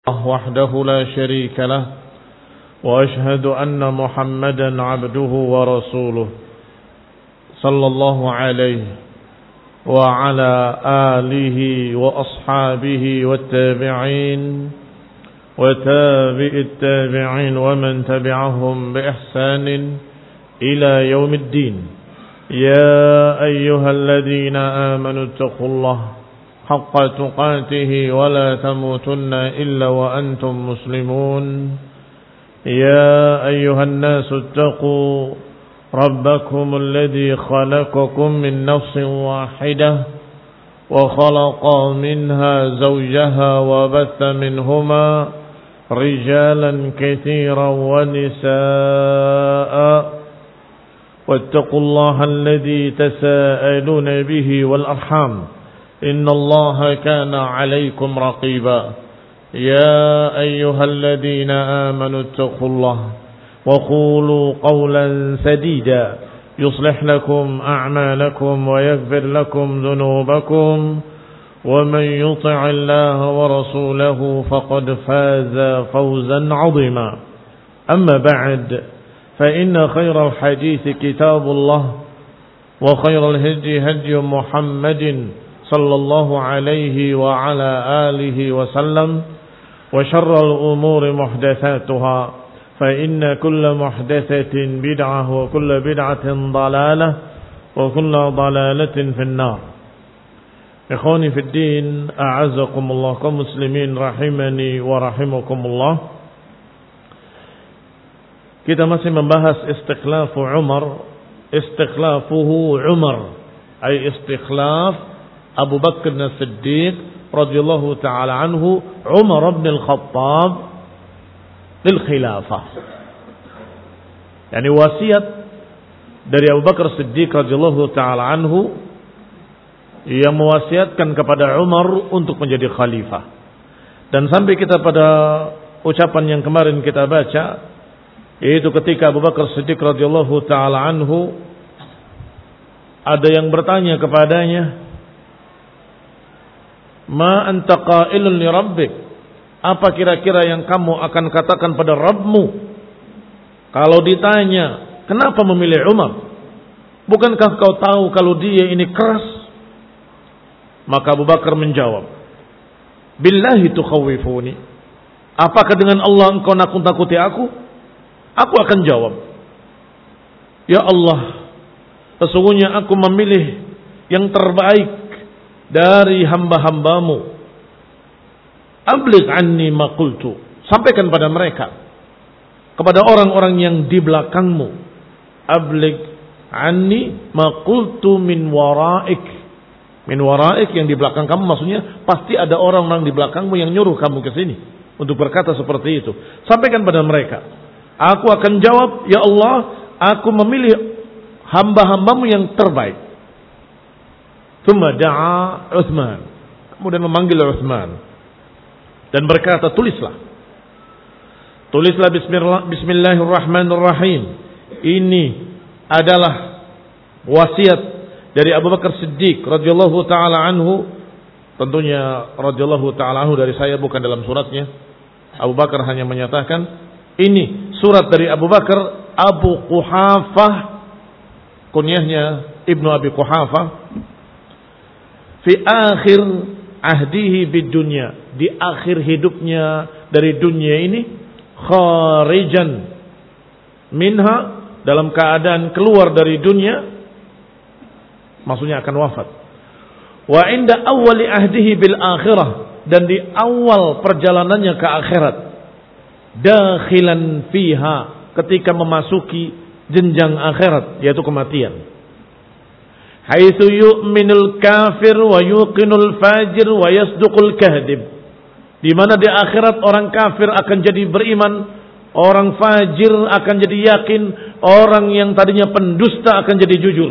وحده لا شريك له وأشهد أن محمدا عبده ورسوله صلى الله عليه وعلى آله وأصحابه والتابعين وتابع التابعين ومن تبعهم بإحسان إلى يوم الدين. يا أيها الذين آمنوا اتقوا الله حق تقاته ولا تموتن إلا وأنتم مسلمون. يا أيها الناس اتقوا ربكم الذي خلقكم من نفس واحدة وخلق منها زوجها وبث منهما رجالا كثيرا ونساء واتقوا الله الذي تساءلون به والأرحام إن الله كان عليكم رقيبا. يا أيها الذين آمنوا اتقوا الله وقولوا قولا سديدا يصلح لكم أعمالكم ويغفر لكم ذنوبكم ومن يطع الله ورسوله فقد فاز فوزا عظيما. أما بعد فإن خير الحديث كتاب الله وخير الهدي هدي محمد صلى الله عليه وعلى آله وسلم وشر الأمور محدثاتها فإن كل محدثة بدعة وكل بدعة ضلالة وكل ضلالة في النار. إخواني في الدين أعزكم الله كمسلمين رحمني ورحمكم الله. Kita masih membahas istikhlafuhu Umar, ay istikhlaf Abu Bakr as-Siddiq radhiyallahu ta'ala anhu Umar bin al-Khattab lil khilafah. Yani wasiat dari Abu Bakar Siddiq radhiyallahu ta'ala anhu yang mewasiatkan kepada Umar untuk menjadi khalifah. Dan sampai kita pada ucapan yang kemarin kita baca, yaitu ketika Abu Bakar Siddiq radhiyallahu ta'ala anhu ada yang bertanya kepadanya, ma anta qailun li rabbik, apa kira-kira yang kamu akan katakan pada Rabbmu kalau ditanya kenapa memilih Umar? Bukankah kau tahu kalau dia ini keras? Maka Abu Bakar menjawab, billahi tukhawifuni, apakah dengan Allah engkau nakut-nakuti aku? Aku akan jawab, ya Allah, sesungguhnya aku memilih yang terbaik dari hamba-hambamu. Abligh anni ma qultu, sampaikan pada mereka, kepada orang-orang yang di belakangmu. Abligh anni ma qultu min waraik. Min waraik, yang di belakang kamu, maksudnya pasti ada orang-orang di belakangmu yang nyuruh kamu ke sini untuk berkata seperti itu. Sampaikan pada mereka, aku akan jawab, ya Allah, aku memilih hamba-hambamu yang terbaik. Thumma da'a Uthman, kemudian memanggil Uthman dan berkata, tulislah bismillahirrahmanirrahim. Ini adalah wasiat dari Abu Bakar Siddiq radhiyallahu taala anhu. Tentunya radhiyallahu taala anhu dari saya, bukan dalam suratnya. Abu Bakar hanya menyatakan, ini surat dari Abu Bakar Abu Quhafah, kunyahnya Ibnu Abi Quhafah, fi akhir ahdihi bid dunya, di akhir hidupnya dari dunia ini, kharijan minha, dalam keadaan keluar dari dunia, maksudnya akan wafat. Wa inda awwali ahdihi bil akhirah, dan di awal perjalanannya ke akhirat, dakhilan fiha, ketika memasuki jenjang akhirat, yaitu kematian. Haitsu yu'minul kafir wa yuqinul fajir wa yasduqul kadhib, di mana di akhirat orang kafir akan jadi beriman, orang fajir akan jadi yakin, orang yang tadinya pendusta akan jadi jujur.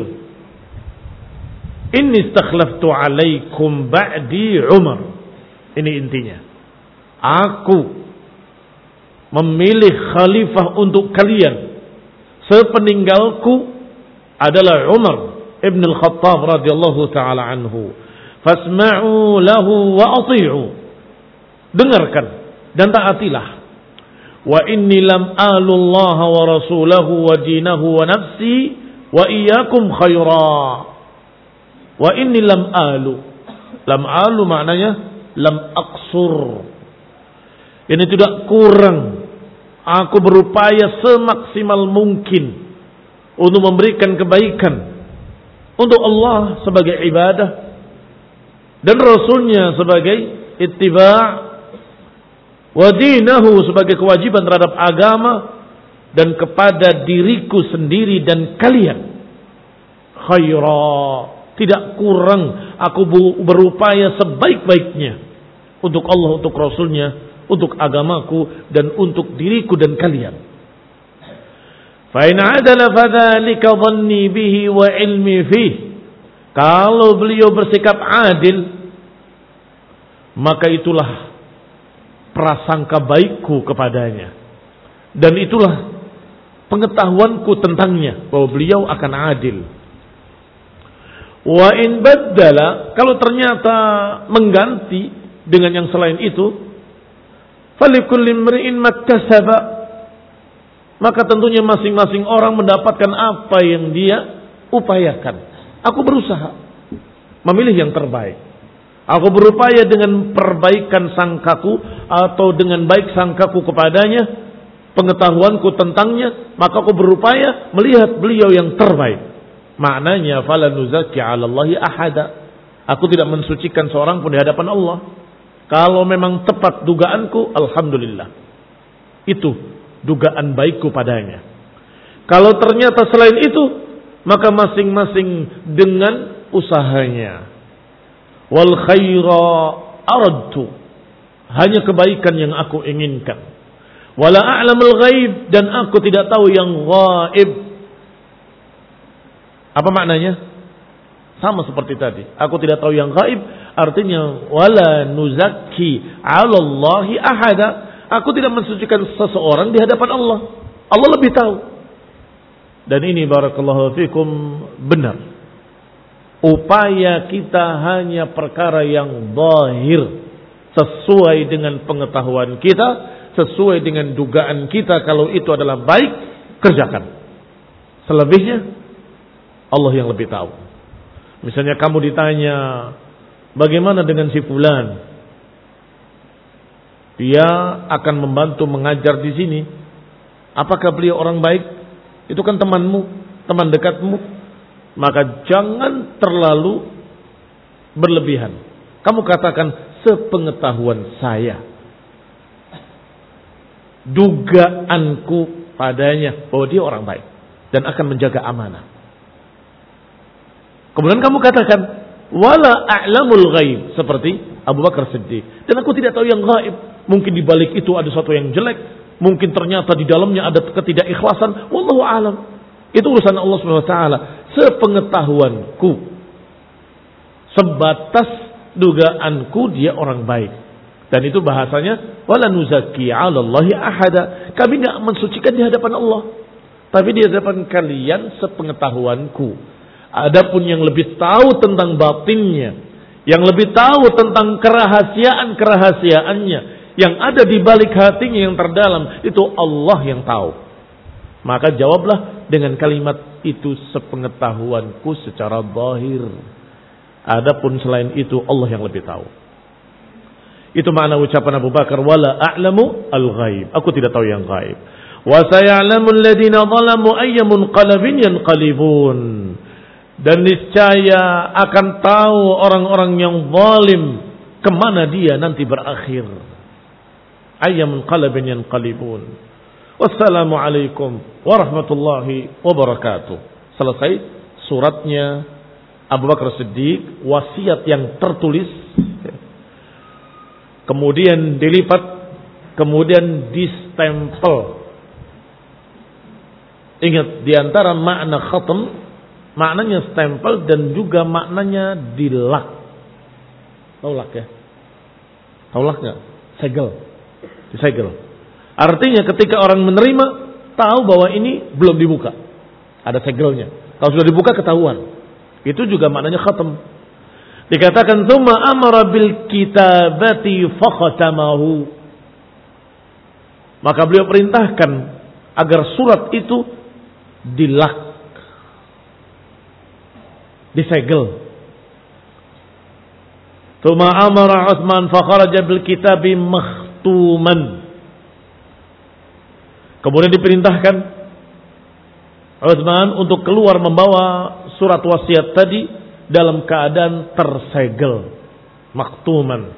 Inni istakhlaftu alaikum ba'di Umar. Ini intinya, aku memilih khalifah untuk kalian sepeninggalku adalah Umar ibn al-Khattab radhiyallahu ta'ala anhu. Fasma'u lahu wa ati'u. Dengarkan dan taatilah. Wa inni lam alullah wa rasulahu wa dinahu wa nafsi wa iyyakum khaira. Wa inni lam alu. Lam alu maknanya lam aqsur. Ini tidak kurang. Aku berupaya semaksimal mungkin untuk memberikan kebaikan untuk Allah sebagai ibadah dan Rasulnya sebagai ittiba' wa dinahu sebagai kewajiban terhadap agama, dan kepada diriku sendiri dan kalian khaira, tidak kurang aku berupaya sebaik-baiknya untuk Allah, untuk Rasulnya, untuk agamaku, dan untuk diriku dan kalian. Fa in adala fadzalika dhanni bihi wa ilmi fihi. Kalau beliau bersikap adil, maka itulah prasangka baikku kepadanya, dan itulah pengetahuanku tentangnya bahwa beliau akan adil. Wa in baddala, kalau ternyata mengganti dengan yang selain itu, falikulli imri'in maktasaba, maka tentunya masing-masing orang mendapatkan apa yang dia upayakan. Aku berusaha memilih yang terbaik. Aku berupaya dengan perbaikan sangkaku atau dengan baik sangkaku kepadanya, pengetahuanku tentangnya, maka aku berupaya melihat beliau yang terbaik. Maknanya fala nuzakki 'ala Allahi ahada. Aku tidak mensucikan seorang pun di hadapan Allah. Kalau memang tepat dugaanku, alhamdulillah. Itu dugaan baikku padanya. Kalau ternyata selain itu, maka masing-masing dengan usahanya. Wal khaira aradtu, hanya kebaikan yang aku inginkan. Wala a'lamul ghaib, dan aku tidak tahu yang ghaib. Apa maknanya? Sama seperti tadi. Aku tidak tahu yang ghaib, artinya wala nuzakki 'ala Allahi ahada. Aku tidak mensucikan seseorang di hadapan Allah. Allah lebih tahu. Dan ini barakallahu fikum benar. Upaya kita hanya perkara yang zahir, sesuai dengan pengetahuan kita, sesuai dengan dugaan kita. Kalau itu adalah baik, kerjakan. Selebihnya Allah yang lebih tahu. Misalnya kamu ditanya, bagaimana dengan si fulan? Dia akan membantu mengajar di sini. Apakah beliau orang baik? Itu kan temanmu, teman dekatmu. Maka jangan terlalu berlebihan. Kamu katakan sepengetahuan saya, dugaanku padanya bahwa dia orang baik dan akan menjaga amanah. Kemudian kamu katakan wala a'lamul ghaib, seperti Abu Bakar Siddiq. Dan aku tidak tahu yang ghaib. Mungkin di balik itu ada sesuatu yang jelek, mungkin ternyata di dalamnya ada ketidakikhlasan. Wallahu a'lam. Itu urusan Allah Subhanahu wa taala. Sepengetahuanku, sebatas dugaanku dia orang baik. Dan itu bahasanya wala nuzakki 'ala Allahi ahada. Kami enggak mensucikan di hadapan Allah, tapi di hadapan kalian sepengetahuanku. Adapun yang lebih tahu tentang batinnya, yang lebih tahu tentang kerahasiaan-kerahasiaannya, yang ada di balik hatinya yang terdalam, itu Allah yang tahu. Maka jawablah dengan kalimat itu, sepengetahuanku secara zahir. Adapun selain itu Allah yang lebih tahu. Itu makna ucapan Abu Bakar, wala a'lamu al-ghaib. Aku tidak tahu yang ghaib. Wa saya'lamu alladhina zalamu ayya munqalabin yanqalibun. Dan niscaya akan tahu orang-orang yang zalim kemana dia nanti berakhir. Ayya munqalabin yanqalibun. Wassalamualaikum warahmatullahi wabarakatuh. Selesai suratnya Abu Bakar Siddiq, wasiat yang tertulis, kemudian dilipat, kemudian distempel. Ingat, diantara makna khatam, maknanya stempel dan juga maknanya dilak. Tahu lak ya? Tahu lak nggak? Segel, disegel. Artinya ketika orang menerima, tahu bahwa ini belum dibuka, ada segelnya. Kalau sudah dibuka ketahuan. Itu juga maknanya khatam. Dikatakan tsumma amara bil kitabati fakhatamahu. Maka beliau perintahkan agar surat itu dilak, disegel. Tsumma amara Utsman fa kharaja bil kitabi makhtuman. Kemudian diperintahkan Utsman untuk keluar membawa surat wasiat tadi dalam keadaan tersegel, makhtuman.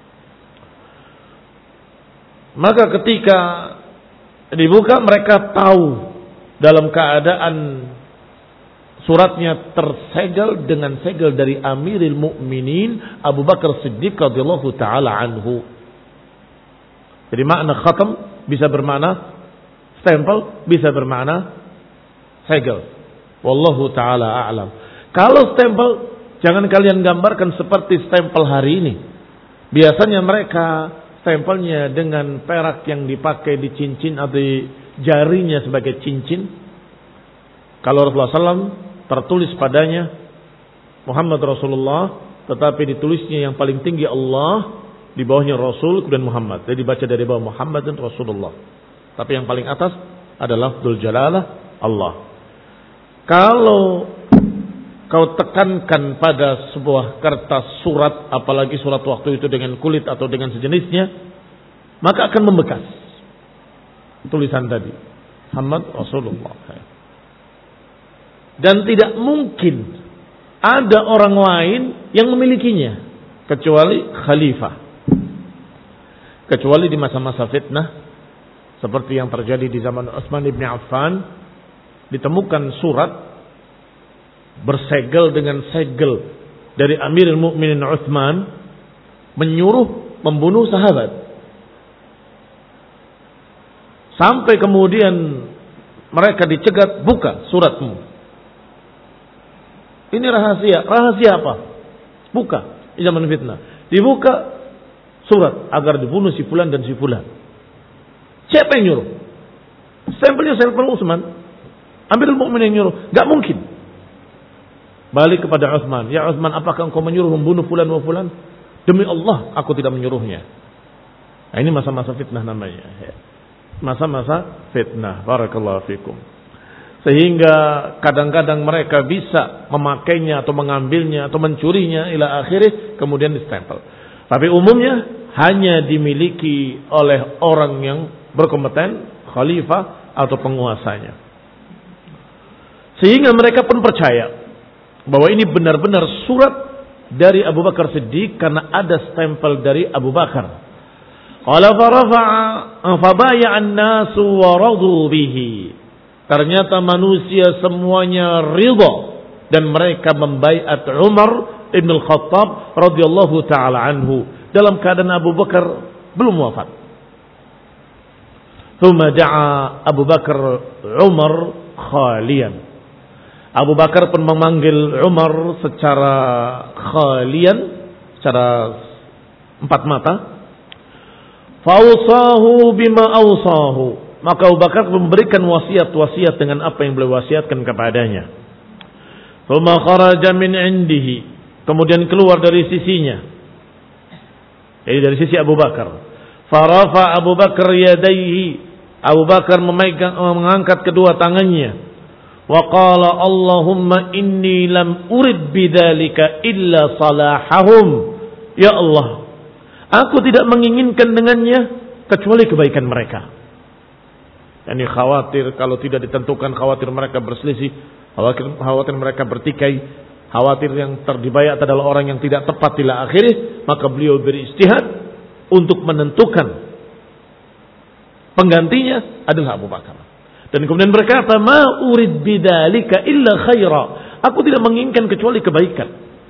Maka ketika dibuka mereka tahu dalam keadaan suratnya tersegel dengan segel dari Amirul Mukminin Abu Bakar Siddiq radhiyallahu taala anhu. Jadi makna khatam bisa bermakna stempel, bisa bermakna segel. Wallahu taala a'lam. Kalau stempel jangan kalian gambarkan seperti stempel hari ini. Biasanya mereka stempelnya dengan perak yang dipakai di cincin atau di jarinya sebagai cincin. Kalau Rasulullah SAW tertulis padanya Muhammad Rasulullah, tetapi ditulisnya yang paling tinggi Allah, di bawahnya Rasul kemudian Muhammad. Jadi dibaca dari bawah Muhammad dan Rasulullah. Tapi yang paling atas adalah lafzul jalalah Allah. Kalau kau tekankan pada sebuah kertas surat, apalagi surat waktu itu dengan kulit atau dengan sejenisnya, maka akan membekas tulisan tadi Muhammad Rasulullah. Dan tidak mungkin ada orang lain yang memilikinya kecuali khalifah, kecuali di masa-masa fitnah seperti yang terjadi di zaman Utsman bin Affan. Ditemukan surat bersegel dengan segel dari Amirul Mukminin Utsman menyuruh membunuh sahabat. Sampai kemudian mereka dicegat, buka suratmu. Ini rahasia. Rahasia apa? Buka. Di zaman fitnah. Dibuka surat agar dibunuh si fulan dan si fulan. Siapa yang nyuruh? Stempelnya stempel Utsman. Amirul Mukminin yang nyuruh. Gak mungkin. Balik kepada Utsman. Ya Utsman, apakah engkau menyuruh membunuh fulan wa fulan? Demi Allah, aku tidak menyuruhnya. Nah, ini masa-masa fitnah namanya. Masa-masa fitnah. Barakallahu fikum. Sehingga kadang-kadang mereka bisa memakainya atau mengambilnya atau mencurinya ila akhirih, kemudian distempel. Tapi umumnya hanya dimiliki oleh orang yang berkompeten, khalifah atau penguasanya. Sehingga mereka pun percaya bahwa ini benar-benar surat dari Abu Bakar Siddiq karena ada stempel dari Abu Bakar. Qala farafa'a fabaya'an nasu wa radu bihi. Ternyata manusia semuanya ridha dan mereka membaiat Umar ibn al-Khattab radhiyallahu taala anhu dalam keadaan Abu Bakar belum wafat. Thumma da'a Abu Bakar Umar khalian. Abu Bakar pun memanggil Umar secara khalian, secara empat mata. Fawsahu bima awsahu. Maka Abu Bakar memberikan wasiat-wasiat dengan apa yang beliau wasiatkan kepadanya. Thumma kharaja min indihi. Kemudian keluar dari sisinya. Jadi dari sisi Abu Bakar. Farafa Abu Bakar yadaihi. Abu Bakar mengangkat kedua tangannya. Wa qala Allahumma inni lam urid bidzalika illa salahahum. Ya Allah, aku tidak menginginkan dengannya kecuali kebaikan mereka. Yani khawatir kalau tidak ditentukan, khawatir mereka berselisih, khawatir mereka bertikai, khawatir yang terdibayat adalah orang yang tidak tepat ila akhirih, maka beliau beristihad untuk menentukan penggantinya adalah Abu Bakar. Dan kemudian berkata, ma urid bidzalika illa khaira. Aku tidak menginginkan kecuali kebaikan.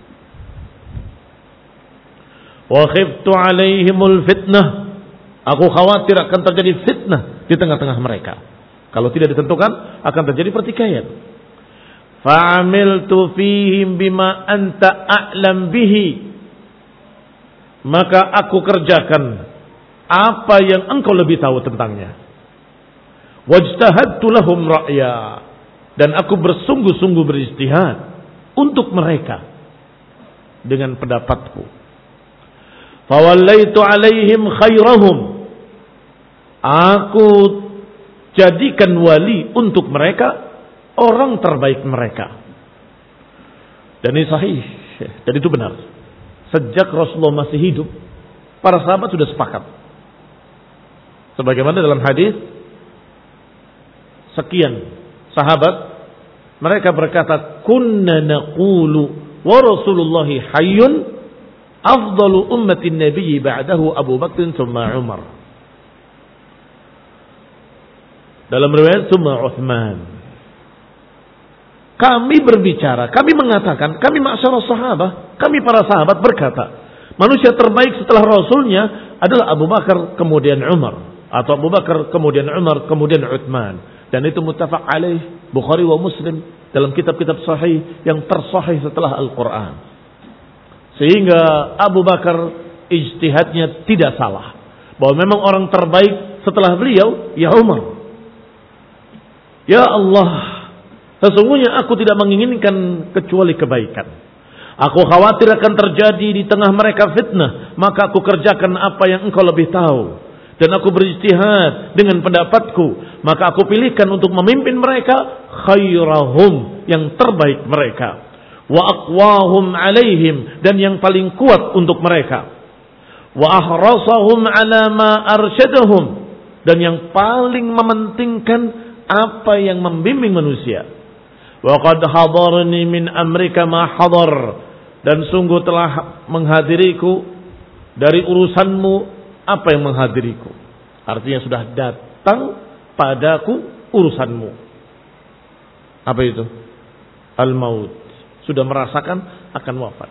Wa khiftu alaihimul fitnah. Aku khawatir akan terjadi fitnah di tengah-tengah mereka. Kalau tidak ditentukan akan terjadi pertikaian. Fa'amiltu fihim bima anta a'lam bihi. Maka aku kerjakan apa yang engkau lebih tahu tentangnya. Wajtahadtu lahum ra'ya, dan aku bersungguh-sungguh beristihad untuk mereka dengan pendapatku. Fawallaitu alaihim khairahum, Aku jadikan wali untuk mereka orang terbaik mereka. Dan ini sahih. Dan itu benar. Sejak Rasulullah masih hidup, para sahabat sudah sepakat. Sebagaimana dalam hadis, sekian sahabat mereka berkata, kunna naqulu wa Rasulullah hayyun afdalu ummatin nabiyyi ba'dahu Abu Bakr thumma Umar. Dalam riwayat thumma Utsman. Kami berbicara, kami mengatakan, kami ma'syarus sahabah, kami para sahabat berkata, manusia terbaik setelah Rasulnya adalah Abu Bakar kemudian Umar, atau Abu Bakar kemudian Umar kemudian Utsman. Dan itu muttafaq alaih Bukhari wa Muslim dalam kitab-kitab sahih yang tersahih setelah Al-Quran. Sehingga Abu Bakar ijtihadnya tidak salah, bahwa memang orang terbaik setelah beliau ya Umar. Ya Allah, sesungguhnya aku tidak menginginkan kecuali kebaikan. Aku khawatir akan terjadi di tengah mereka fitnah, maka aku kerjakan apa yang engkau lebih tahu. Dan aku berijtihad dengan pendapatku, maka aku pilihkan untuk memimpin mereka khairahum, yang terbaik mereka, wa aqwahum alaihim, dan yang paling kuat untuk mereka, wa ahrasahum ala ma arsyadahum, dan yang paling mementingkan apa yang membimbing manusia. Wa qad hadarni min amrika ma hadar, dan sungguh telah menghadiriku dari urusanmu apa yang menghadiriku. Artinya sudah datang padaku urusanmu. Apa itu? Al-maut. Sudah merasakan akan wafat.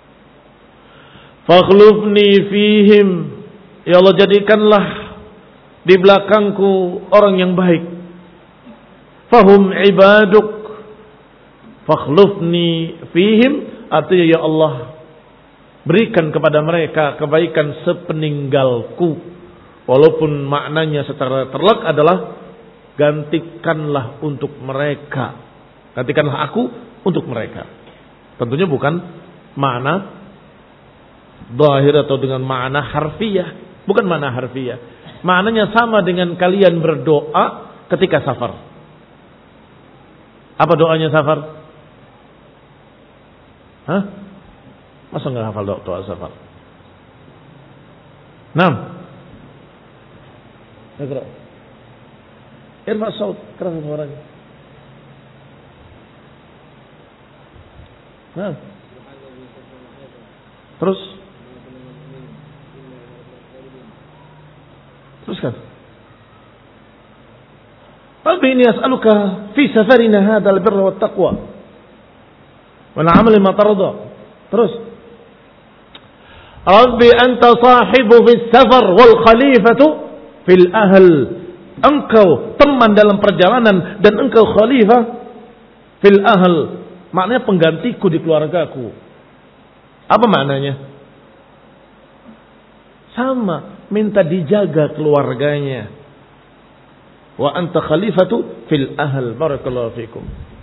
Fakhlufni fihim, ya Allah jadikanlah di belakangku orang yang baik. Fahum ibaduk. Fakhlufni fihim, artinya ya Allah berikan kepada mereka kebaikan sepeninggalku. Walaupun maknanya secara terlek adalah gantikanlah untuk mereka. Gantikanlah aku untuk mereka. Tentunya bukan makna zahir atau dengan makna harfiah. Bukan makna harfiah. Maknanya sama dengan kalian berdoa ketika safar. Apa doanya safar? Hah? Masa nggak hafal doa safar? 6. Iqra. Irfa saut, keras suaranya. Nah. Terus? Teruskan. Rabbi inni as'aluka fi safarina hadha al-birra wat taqwa wal 'amali ma tarda. Terus. Rabbi anta sahibu fis safar wal khalifatu fil ahl. Engkau teman dalam perjalanan dan engkau khalifah fil ahl. Maknanya penggantiku di keluargaku. Apa maknanya? Sama, minta dijaga keluarganya. Wa anta khalifatu fil ahl. Barakallahu fikum.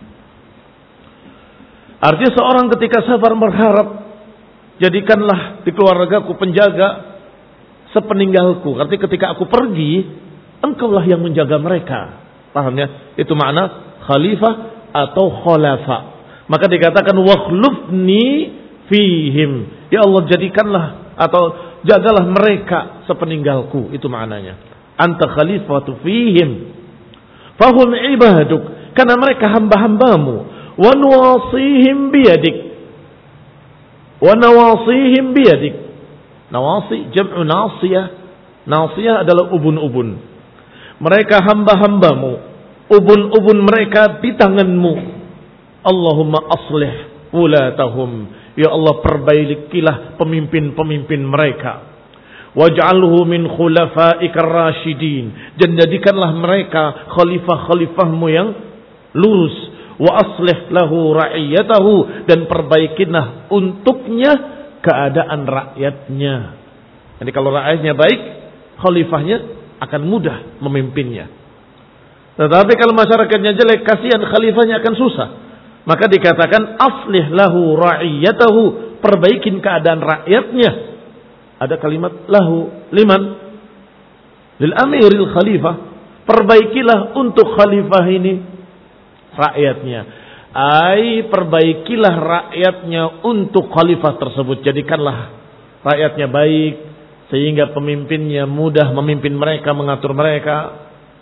Artinya seorang ketika safar berharap, jadikanlah di keluargaku penjaga sepeninggalku. Artinya ketika aku pergi, engkaulah yang menjaga mereka. Paham ya? Itu makna khalifah atau khulafa. Maka dikatakan wakhlufni fihim. Ya Allah jadikanlah atau jagalah mereka sepeninggalku. Itu maknanya. Anta khalifatu fihim. Fahum ibaduk. Karena mereka hamba-hambamu. Wa nawasihim biyadik. Wa nawasihim biyadik. Nawasi jam'u nasiyah. Nasiyah adalah ubun-ubun. Mereka hamba-hambamu. Ubun-ubun mereka di tanganmu. Allahumma aslih wulatahum. Ya Allah perbaikilah pemimpin-pemimpin mereka. Waj'alhu min khulafaikar rasyidin. Dan jadikanlah mereka khalifah-khalifahmu yang lurus. Wa aslih lahu ra'iyatahu. Dan perbaikilah untuknya keadaan rakyatnya. Jadi kalau rakyatnya baik, khalifahnya akan mudah memimpinnya. Tetapi kalau masyarakatnya jelek, kasihan khalifahnya akan susah. Maka dikatakan aslih lahu ra'iyatahu, perbaikin keadaan rakyatnya. Ada kalimat lahu, liman lil amiril khalifah, perbaikilah untuk khalifah ini rakyatnya. Perbaikilah rakyatnya untuk khalifah tersebut. Jadikanlah rakyatnya baik sehingga pemimpinnya mudah memimpin mereka, mengatur mereka.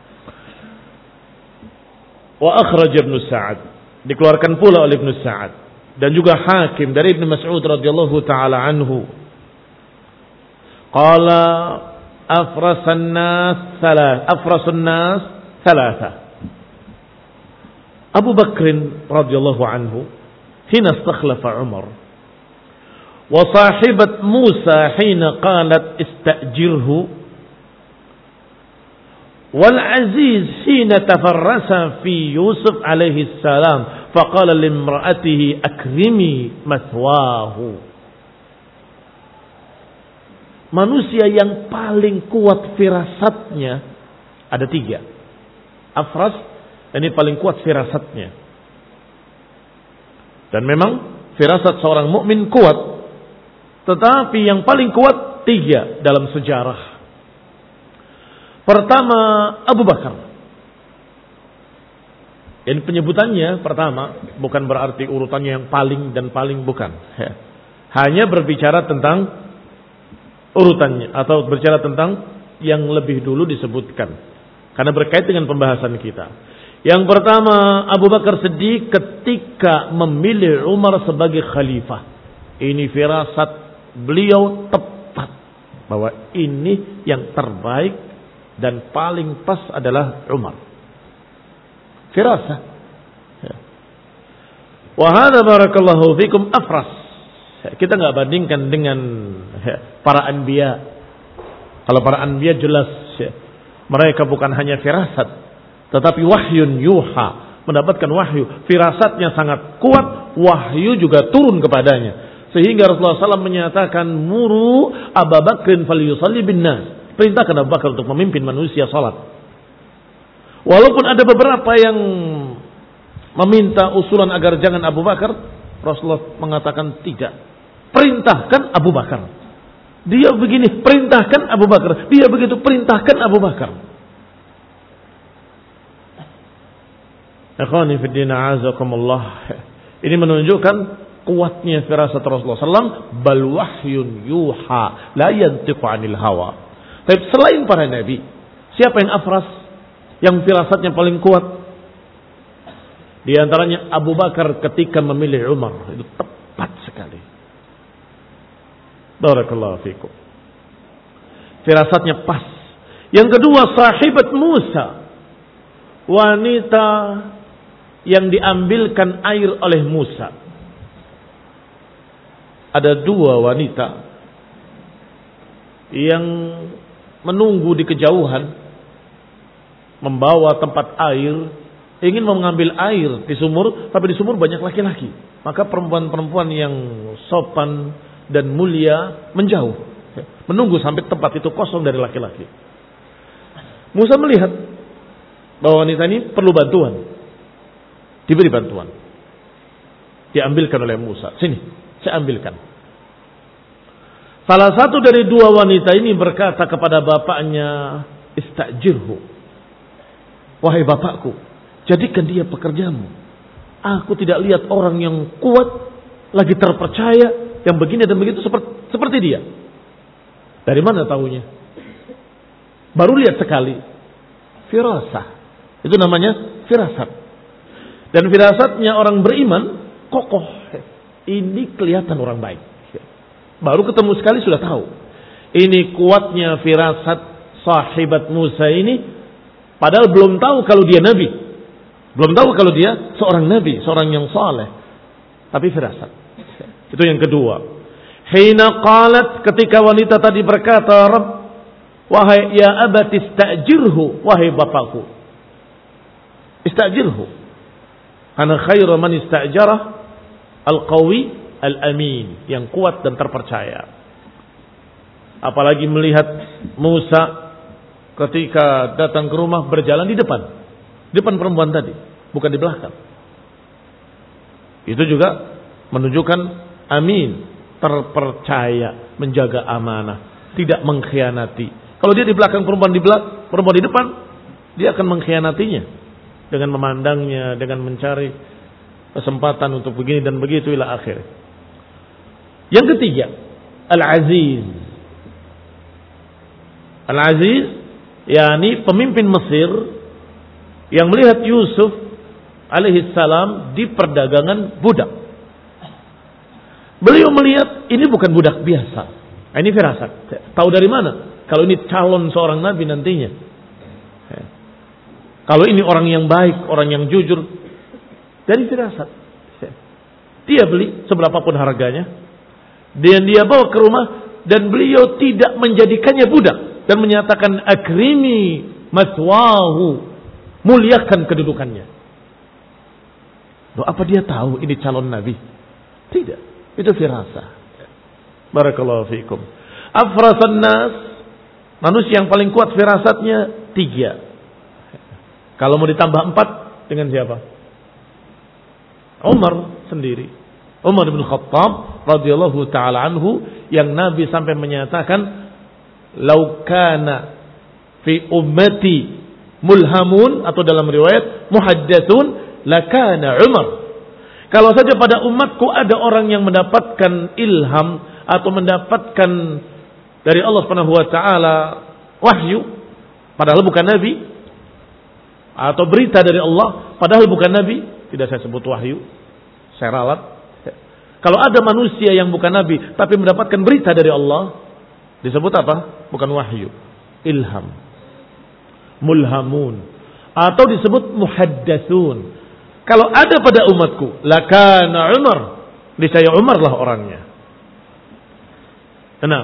Wa akhraj Ibnu Sa'ad, dikeluarkan pula oleh Ibnu Sa'ad dan juga Hakim dari Ibnu Mas'ud radhiyallahu taala anhu. Qala afrasun nas thalatha. Abu Bakr radhiyallahu anhu hina istakhlafa Umar wa sahibat Musa hina qalat istajirhu wal aziz hina tafarrasa fi Yusuf alaihi salam faqala limra'atihi akrimi mathwahu. Manusia yang paling kuat firasatnya ada 3. Afras, ini paling kuat firasatnya. Dan memang firasat seorang mukmin kuat. Tetapi yang paling kuat 3 dalam sejarah. Pertama, Abu Bakar. Ini penyebutannya pertama, bukan berarti urutannya yang paling dan paling, bukan. Hanya berbicara tentang urutannya atau berbicara tentang yang lebih dulu disebutkan. Karena berkait dengan pembahasan kita. Yang pertama, Abu Bakar Siddiq ketika memilih Umar sebagai khalifah. Ini firasat beliau tepat. Bahwa ini yang terbaik dan paling pas adalah Umar. Firasat. Wa hadza barakallahu fikum afras. Kita enggak bandingkan dengan para anbiya. Kalau para anbiya jelas mereka bukan hanya firasat, tetapi wahyun yuha, mendapatkan wahyu. Firasatnya sangat kuat, wahyu juga turun kepadanya. Sehingga Rasulullah SAW menyatakan, muru Abu Bakrin falyusalli bin nas. Perintahkan Abu Bakar untuk memimpin manusia salat. Walaupun ada beberapa yang meminta usulan agar jangan Abu Bakar, Rasulullah mengatakan tidak. Perintahkan Abu Bakar. Dia begini, perintahkan Abu Bakar. Dia begitu, perintahkan Abu Bakar. Ikhwani fi din a'azakumullah. Ini menunjukkan kuatnya firasat Rasulullah SAW. Bal wahyun yuha la yantiqu 'anil hawa. Tapi selain para nabi, siapa yang afras, yang firasatnya paling kuat? Di antaranya Abu Bakar ketika memilih Umar, itu tepat sekali. Barakallahu fikum. Firasatnya pas. Yang kedua, sahibat Musa, wanita yang diambilkan air oleh Musa. Ada 2 wanita yang menunggu di kejauhan, membawa tempat air, ingin mengambil air di sumur, tapi di sumur banyak laki-laki. Maka perempuan-perempuan yang sopan dan mulia menjauh, menunggu sampai tempat itu kosong dari laki-laki. Musa melihat bahwa wanita ini perlu bantuan. Diberi bantuan. Diambilkan oleh Musa. Sini, saya ambilkan. Salah satu dari 2 wanita ini berkata kepada bapaknya, istajirhu. Wahai bapakku, jadikan dia pekerjamu. Aku tidak lihat orang yang kuat, lagi terpercaya, yang begini dan begitu seperti dia. Dari mana tahunya? Baru lihat sekali. Firasah. Itu namanya firasat. Dan firasatnya orang beriman kokoh. Ini kelihatan orang baik. Baru ketemu sekali sudah tahu. Ini kuatnya firasat sahibat Musa ini. Padahal belum tahu kalau dia nabi. Belum tahu kalau dia seorang nabi, seorang yang saleh. Tapi firasat. Itu yang kedua. Hina qalat, ketika wanita tadi berkata, Rabb, wahai ya abati istajirhu, wahai bapakku, istajirhu. Ana khairu man istajarah al-qawi al-amin, yang kuat dan terpercaya. Apalagi melihat Musa ketika datang ke rumah berjalan di depan perempuan tadi, bukan di belakang. Itu juga menunjukkan amin, terpercaya, menjaga amanah, tidak mengkhianati. Kalau dia di belakang, perempuan di depan, dia akan mengkhianatinya dengan memandangnya, dengan mencari kesempatan untuk begini dan begitu ila akhir. Yang ketiga, Al-Aziz. Al-Aziz, yakni pemimpin Mesir yang melihat Yusuf alaihissalam di perdagangan budak. Beliau melihat ini bukan budak biasa. Ini firasat. Tahu dari mana? Kalau ini calon seorang nabi nantinya. Kalau ini orang yang baik, orang yang jujur, dari firasat. Dia beli seberapapun harganya, dan dia bawa ke rumah, dan beliau tidak menjadikannya budak dan menyatakan akrimi maswahu, muliakan kedudukannya. Loh, apa dia tahu ini calon nabi? Tidak, itu firasat. Barakallahu fiikum. Afrasan nas, manusia yang paling kuat firasatnya 3. Kalau mau ditambah 4, dengan siapa? Umar sendiri. Umar bin Khattab radhiyallahu taala anhu, yang Nabi sampai menyatakan, "Lau kana fi ummati mulhamun," atau dalam riwayat muhaddatsun, lakana Umar. Kalau saja pada umatku ada orang yang mendapatkan ilham atau mendapatkan dari Allah Subhanahu wa taala wahyu, padahal bukan nabi, atau berita dari Allah padahal bukan nabi, tidak saya sebut wahyu, saya ralat. Kalau ada manusia yang bukan nabi tapi mendapatkan berita dari Allah, disebut apa? Bukan wahyu, ilham, mulhamun, atau disebut muhaddatsun. Kalau ada pada umatku, lakana Umar, niscaya Umar lah orangnya. Enam.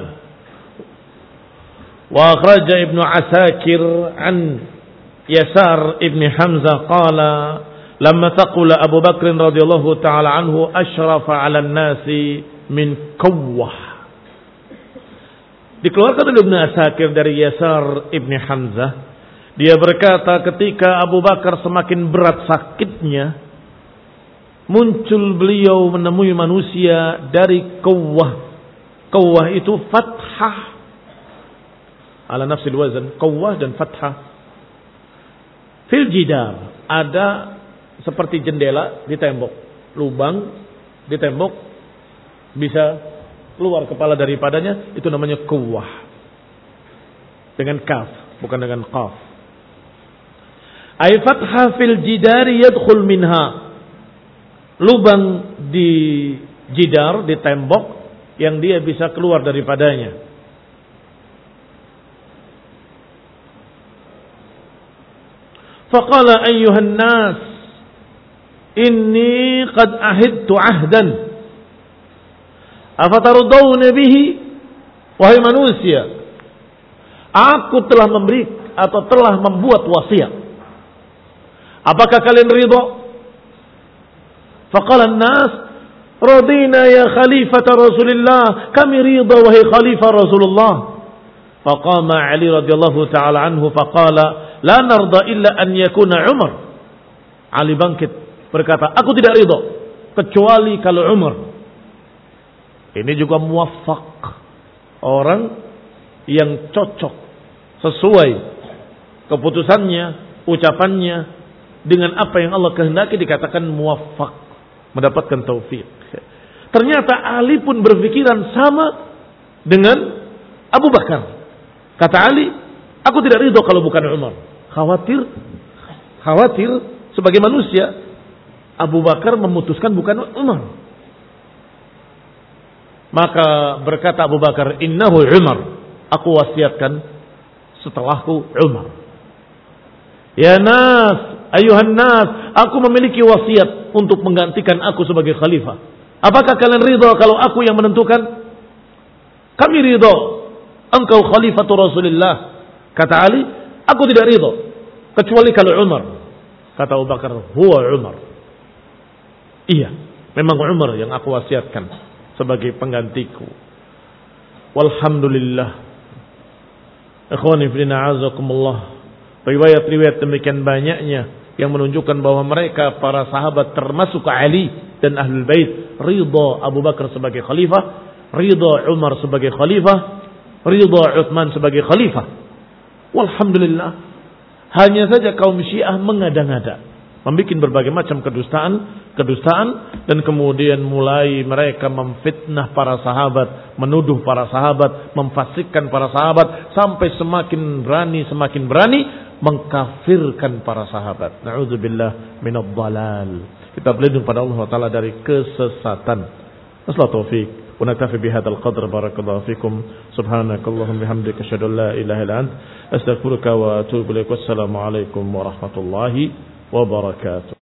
Wa akhraja Ibnu Asakir an Yasar ibn Hamzah qala lamma taqula Abu Bakr radhiyallahu ta'ala anhu ashrafa 'ala an-nasi min Qawwah. Dikeluarkan oleh Ibnu Asakir dari Yasar ibn Hamzah, dia berkata ketika Abu Bakar semakin berat sakitnya, muncul beliau menemui manusia dari Qawwah. Qawwah itu fathah ala nafsil wazan, Qawwah dan fathah. Fil jidar, ada seperti jendela di tembok, lubang di tembok, bisa keluar kepala daripadanya, itu namanya Qawwah. Dengan kaf, bukan dengan qaf. Ay fathah fil jidari yadkhul minha. Lubang di jidar, di tembok, yang dia bisa keluar daripadanya. Faqala ayyuhan nas inni qad ahidtu ahdan afatarudawna bihi. Wahai manusia, aku telah memberi atau telah membuat wasiat, apakah kalian ridha? Faqala an-nas radina ya khalifata Rasulillah, kami ridha wahai khalifah Rasulullah. Faqama Ali radhiyallahu ta'ala anhu faqala la narda illa an yakuna Umar. Ali bangkit berkata, aku tidak ridha kecuali kalau Umar. Ini juga muwaffaq, orang yang cocok sesuai keputusannya, ucapannya dengan apa yang Allah kehendaki, dikatakan muwaffaq, mendapatkan taufik. Ternyata Ali pun berpikiran sama dengan Abu Bakar. Kata Ali, aku tidak ridho kalau bukan Umar. Khawatir sebagai manusia, Abu Bakar memutuskan bukan Umar. Maka berkata Abu Bakar, innahu Umar, aku wasiatkan setelahku Umar. Ya nas, ayuhan nas, aku memiliki wasiat untuk menggantikan aku sebagai khalifah. Apakah kalian ridho kalau aku yang menentukan? Kami ridho, engkau khalifatu Rasulullah. Kata Ali, aku tidak ridho kecuali kalau Umar. Kata Abu Bakar, huwa Umar. Iya, memang Umar yang aku wasiatkan sebagai penggantiku. Walhamdulillah. Ikhwani fillah azakumullah. Riwayat-riwayat demikian banyaknya yang menunjukkan bahwa mereka para sahabat termasuk Ali dan Ahlul Bait ridha Abu Bakar sebagai khalifah, ridha Umar sebagai khalifah, ridha Utsman sebagai khalifah. Walhamdulillah, hanya saja kaum Syiah mengada-ngada, membuat berbagai macam kedustaan, dan kemudian mulai mereka memfitnah para sahabat, menuduh para sahabat, memfasikkan para sahabat, sampai semakin berani mengkafirkan para sahabat. Na'udzubillah minadh dhalal. Kita berlindung pada Allah Taala dari kesesatan. Nasallahu taufik. Wa naktafi bihadzal qadr. Barakallahu fikum. Subhanakallahumma bihamdika asyhadu an la ilaha illa anta astaghfiruka wa atubu ilaik. Wassalamu alaikum warahmatullahi wabarakatuh.